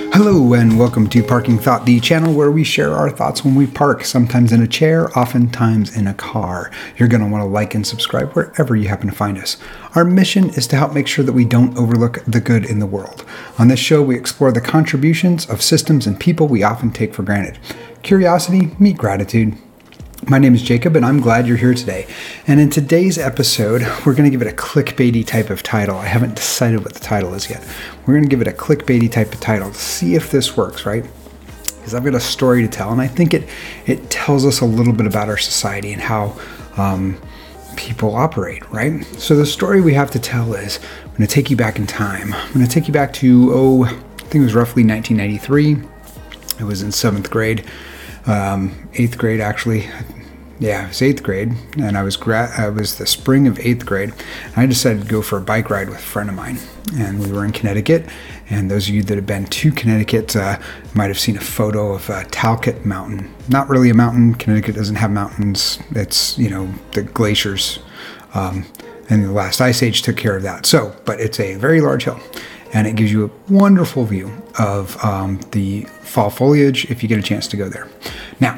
Hello and welcome to Parking Thought, the channel where we share our thoughts when we park, sometimes in a chair, oftentimes in a car. You're going to want to like and subscribe wherever you happen to find us. Our mission is to help make sure that we don't overlook the good in the world. On this show, we explore the contributions of systems and people we often take for granted. Curiosity, meet gratitude. My name is Jacob, and I'm glad you're here today. And in today's episode, we're going to give it a clickbaity type of title. I haven't decided what the title is yet. We're going to give it a clickbaity type of title to see if this works, right? Because I've got a story to tell, and I think it tells us a little bit about our society and how people operate, right? So the story we have to tell is, I'm going to take you back in time. I'm going to take you back to, I think it was roughly 1993. I was in 7th grade. 8th grade actually. Yeah, it was 8th grade, and I was the spring of 8th grade, and I decided to go for a bike ride with a friend of mine, and we were in Connecticut. And those of you that have been to Connecticut might have seen a photo of Talcott Mountain. Not really a mountain. Connecticut doesn't have mountains. It's, the glaciers, and the last ice age took care of that. So, but it's a very large hill, and it gives you a wonderful view of the fall foliage if you get a chance to go there. Now,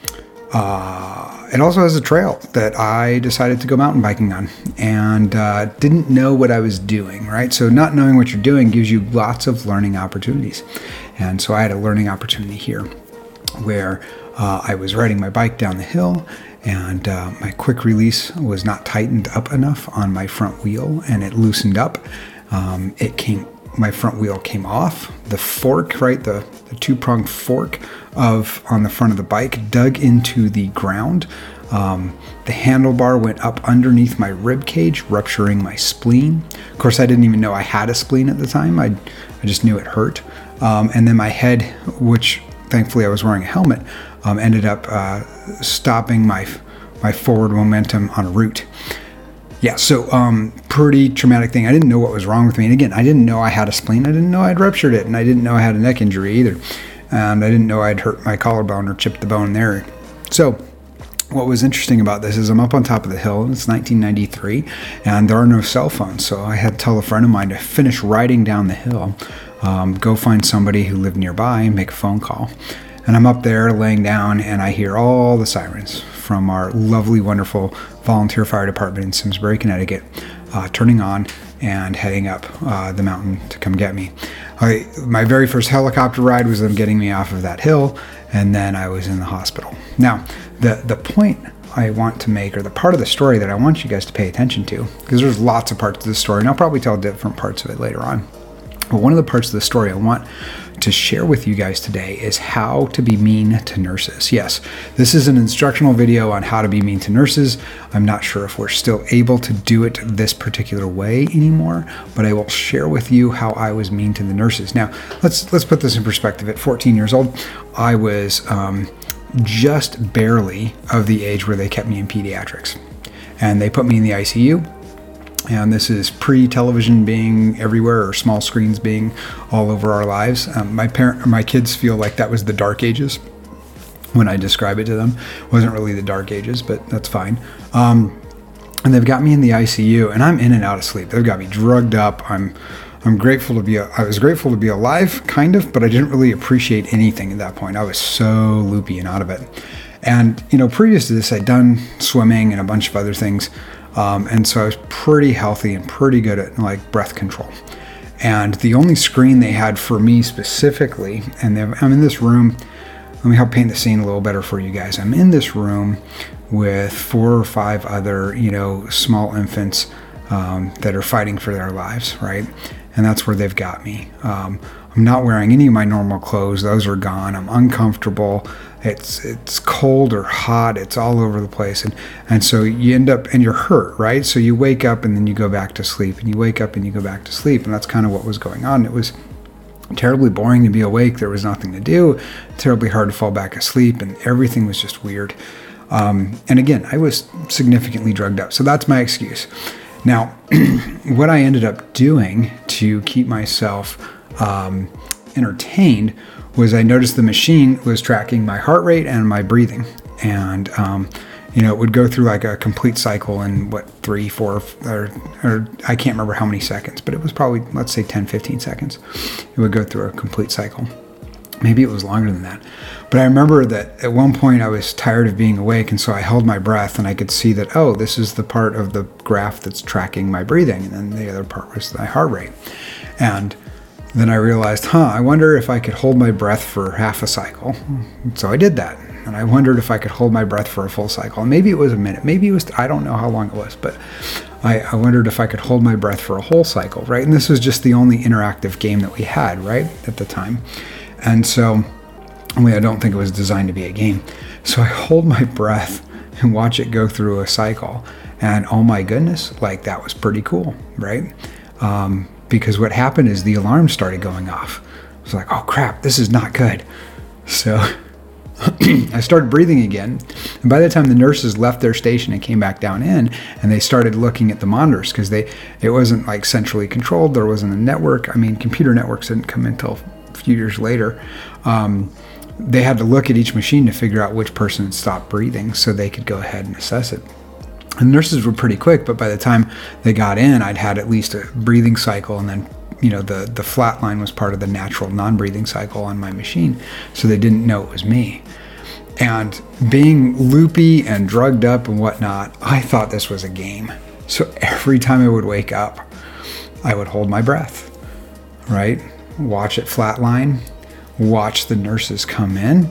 it also has a trail that I decided to go mountain biking on, and didn't know what I was doing, right? So not knowing what you're doing gives you lots of learning opportunities. And so I had a learning opportunity here where I was riding my bike down the hill, and my quick release was not tightened up enough on my front wheel, and it loosened up. My front wheel came off. The fork, right, the two-pronged fork on the front of the bike dug into the ground. The handlebar went up underneath my rib cage, rupturing my spleen. Of course, I didn't even know I had a spleen at the time. I just knew it hurt. And then my head, which thankfully I was wearing a helmet, ended up stopping my forward momentum on a route. Yeah, so pretty traumatic thing. I didn't know what was wrong with me. And again, I didn't know I had a spleen. I didn't know I'd ruptured it. And I didn't know I had a neck injury either. And I didn't know I'd hurt my collarbone or chipped the bone there. So what was interesting about this is I'm up on top of the hill, and it's 1993, and there are no cell phones. So I had to tell a friend of mine to finish riding down the hill, go find somebody who lived nearby and make a phone call. And I'm up there laying down, and I hear all the sirens from our lovely, wonderful volunteer fire department in Simsbury, Connecticut, turning on and heading up the mountain to come get me. My very first helicopter ride was them getting me off of that hill, and then I was in the hospital. Now, the point I want to make, or the part of the story that I want you guys to pay attention to, because there's lots of parts of the story, and I'll probably tell different parts of it later on. But one of the parts of the story I want to share with you guys today is how to be mean to nurses. Yes, this is an instructional video on how to be mean to nurses. I'm not sure if we're still able to do it this particular way anymore, but I will share with you how I was mean to the nurses. Now, let's put this in perspective. At 14 years old, I was just barely of the age where they kept me in pediatrics, and they put me in the ICU. And this is pre-television being everywhere, or small screens being all over our lives. My kids feel like that was the dark ages when I describe it to them. It wasn't really the dark ages, but that's fine. And they've got me in the ICU, and I'm in and out of sleep. They've got me drugged up. I was grateful to be alive, kind of, but I didn't really appreciate anything at that point. I was so loopy and out of it. And previous to this, I'd done swimming and a bunch of other things. And so I was pretty healthy and pretty good at breath control. And the only screen they had for me specifically, and I'm in this room, let me help paint the scene a little better for you guys. I'm in this room with 4 or 5 other, small infants that are fighting for their lives, right? And that's where they've got me. I'm not wearing any of my normal clothes. Those are gone. I'm uncomfortable. It's cold or hot. It's all over the place. And so you end up, and you're hurt, right? So you wake up and then you go back to sleep, and you wake up and you go back to sleep. And that's kind of what was going on. It was terribly boring to be awake. There was nothing to do. Terribly hard to fall back asleep, and everything was just weird. And again, I was significantly drugged up. So that's my excuse. Now, what I ended up doing to keep myself entertained was I noticed the machine was tracking my heart rate and my breathing. And it would go through like a complete cycle in 3, 4, or I can't remember how many seconds, but it was probably, let's say 10, 15 seconds. It would go through a complete cycle. Maybe it was longer than that. But I remember that at one point I was tired of being awake, and so I held my breath, and I could see that, oh, this is the part of the graph that's tracking my breathing, and then the other part was my heart rate. And then I realized, I wonder if I could hold my breath for half a cycle. So I did that. And I wondered if I could hold my breath for a full cycle. And maybe it was a minute. Maybe it was, I don't know how long it was, but I wondered if I could hold my breath for a whole cycle, right? And this was just the only interactive game that we had, right, at the time. And so, I don't think it was designed to be a game. So I hold my breath and watch it go through a cycle. And oh my goodness, like that was pretty cool, right? Because what happened is the alarm started going off. I was like, oh crap, this is not good. So I started breathing again. And by the time the nurses left their station and came back down in, and they started looking at the monitors, because it wasn't like centrally controlled. There wasn't a network. I mean, computer networks didn't come until a few years later. They had to look at each machine to figure out which person had stopped breathing so they could go ahead and assess it. And the nurses were pretty quick, but by the time they got in, I'd had at least a breathing cycle, and then the flat line was part of the natural non-breathing cycle on my machine, so they didn't know it was me. And being loopy and drugged up and whatnot, I thought this was a game. So every time I would wake up, I would hold my breath, right? Watch it flatline, watch the nurses come in,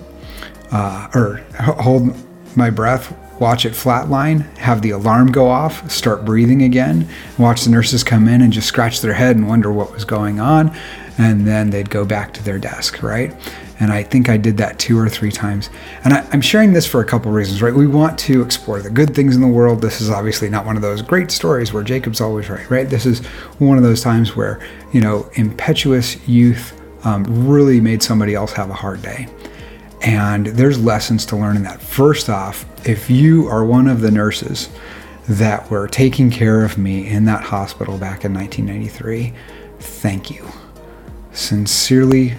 or hold my breath, watch it flatline, have the alarm go off, start breathing again, watch the nurses come in and just scratch their head and wonder what was going on, and then they'd go back to their desk, right? And I think I did that 2 or 3 times. And I'm sharing this for a couple reasons, right? We want to explore the good things in the world. This is obviously not one of those great stories where Jacob's always right, right? This is one of those times where, impetuous youth really made somebody else have a hard day. And there's lessons to learn in that. First off, if you are one of the nurses that were taking care of me in that hospital back in 1993, thank you. Sincerely,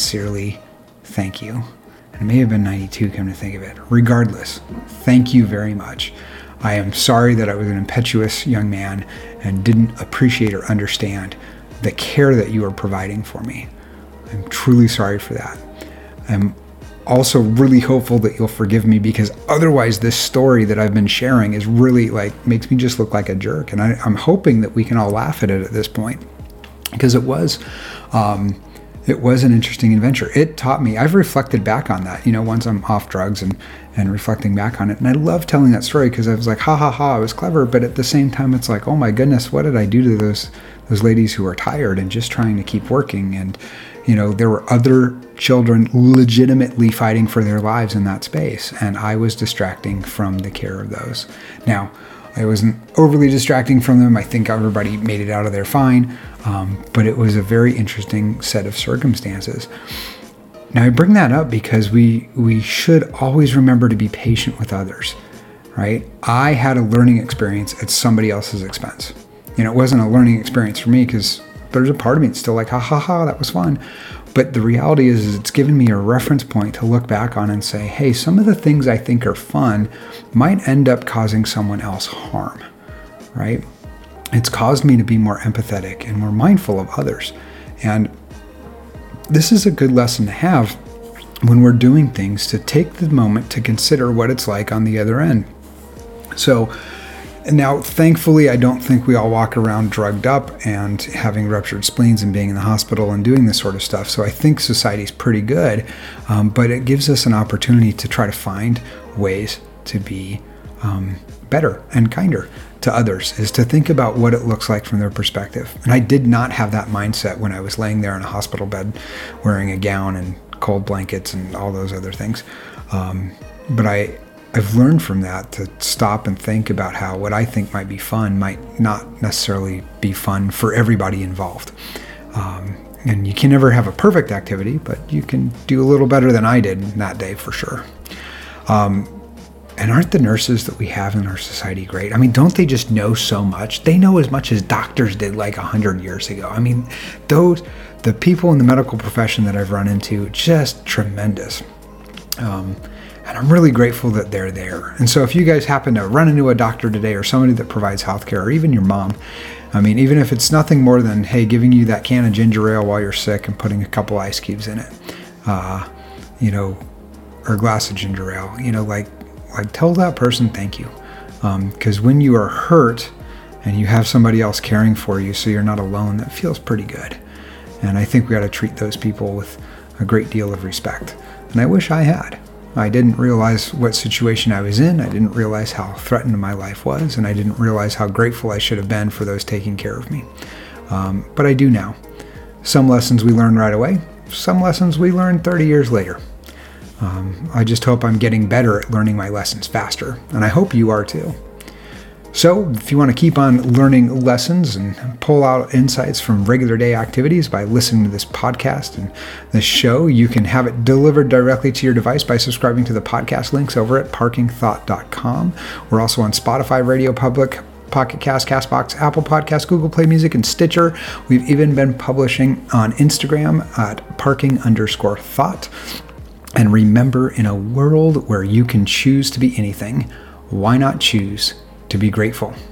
thank you. And it may have been 92, come to think of it. Regardless, thank you very much. I am sorry that I was an impetuous young man and didn't appreciate or understand the care that you were providing for me. I'm truly sorry for that. I'm also really hopeful that you'll forgive me, because otherwise this story that I've been sharing is really makes me just look like a jerk. And I'm hoping that we can all laugh at it at this point, because it was an interesting adventure. It taught me, I've reflected back on that, once I'm off drugs and reflecting back on it. And I love telling that story because I was like, ha ha ha, I was clever. But at the same time, it's like, oh my goodness, what did I do to those ladies who are tired and just trying to keep working? And, there were other children legitimately fighting for their lives in that space. And I was distracting from the care of those. Now, I wasn't overly distracting from them. I think everybody made it out of there fine. But it was a very interesting set of circumstances. Now, I bring that up because we should always remember to be patient with others, right? I had a learning experience at somebody else's expense. It wasn't a learning experience for me because there's a part of me that's still like, ha ha ha, that was fun. But the reality is it's given me a reference point to look back on and say, hey, some of the things I think are fun might end up causing someone else harm, right? It's caused me to be more empathetic and more mindful of others. And this is a good lesson to have when we're doing things, to take the moment to consider what it's like on the other end. So now, thankfully, I don't think we all walk around drugged up and having ruptured spleens and being in the hospital and doing this sort of stuff. So I think society's pretty good, but it gives us an opportunity to try to find ways to be better and kinder to others, is to think about what it looks like from their perspective. And I did not have that mindset when I was laying there in a hospital bed wearing a gown and cold blankets and all those other things. But I've learned from that to stop and think about how what I think might be fun might not necessarily be fun for everybody involved. And you can never have a perfect activity, but you can do a little better than I did that day for sure. And aren't the nurses that we have in our society great? I mean, don't they just know so much? They know as much as doctors did like 100 years ago. I mean, the people in the medical profession that I've run into, just tremendous. And I'm really grateful that they're there. And so if you guys happen to run into a doctor today or somebody that provides healthcare, or even your mom, I mean, even if it's nothing more than, hey, giving you that can of ginger ale while you're sick and putting a couple ice cubes in it, or a glass of ginger ale, like tell that person thank you. Because when you are hurt and you have somebody else caring for you so you're not alone, that feels pretty good. And I think we got to treat those people with a great deal of respect. And I wish I had. I didn't realize what situation I was in. I didn't realize how threatened my life was. And I didn't realize how grateful I should have been for those taking care of me. But I do now. Some lessons we learn right away. Some lessons we learn 30 years later. I just hope I'm getting better at learning my lessons faster. And I hope you are too. So if you want to keep on learning lessons and pull out insights from regular day activities by listening to this podcast and this show, you can have it delivered directly to your device by subscribing to the podcast links over at parkingthought.com. We're also on Spotify, Radio Public, Pocket Cast, CastBox, Apple Podcasts, Google Play Music, and Stitcher. We've even been publishing on Instagram at parking_thought. And remember, in a world where you can choose to be anything, why not choose to be grateful?